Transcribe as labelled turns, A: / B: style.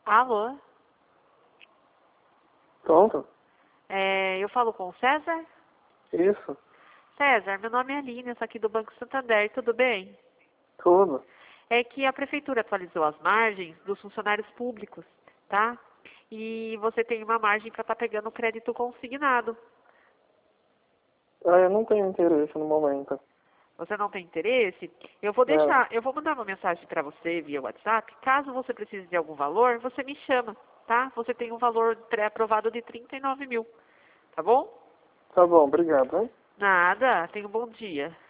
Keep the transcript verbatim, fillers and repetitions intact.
A: Alô?
B: Pronto?
A: É, eu falo com o César?
B: Isso.
A: César, meu nome é Aline, eu sou aqui do Banco Santander, tudo bem?
B: Tudo.
A: É que a prefeitura atualizou as margens dos funcionários públicos, tá? E você tem uma margem para estar pegando crédito consignado.
B: Ah, eu não tenho interesse no momento.
A: Você não tem interesse? Eu vou
B: Não.
A: deixar, eu vou mandar uma mensagem para você via WhatsApp. Caso você precise de algum valor, você me chama, tá? Você tem um valor pré-aprovado de trinta e nove mil, tá bom?
B: Tá bom, obrigado, hein?
A: Nada, tenha um bom dia.